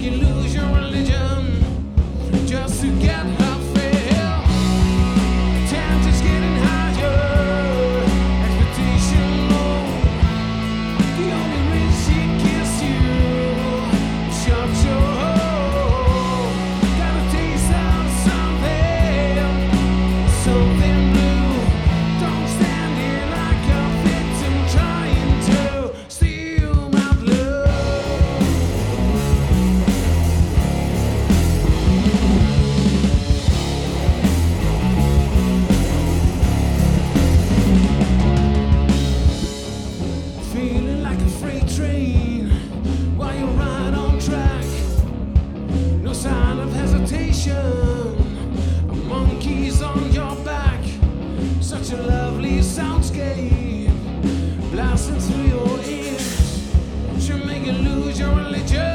you lose your religion just to get her feel. Temperature's getting higher, expectation low. The only reason she kissed you shut your hole. Got a taste of something blue. Don't stand here like a victim trying to steal my blood. Feeling like a freight train while you're right on track. No sign of hesitation, a monkey's on your back. Such a lovely soundscape blasting through your ears should make you lose your religion.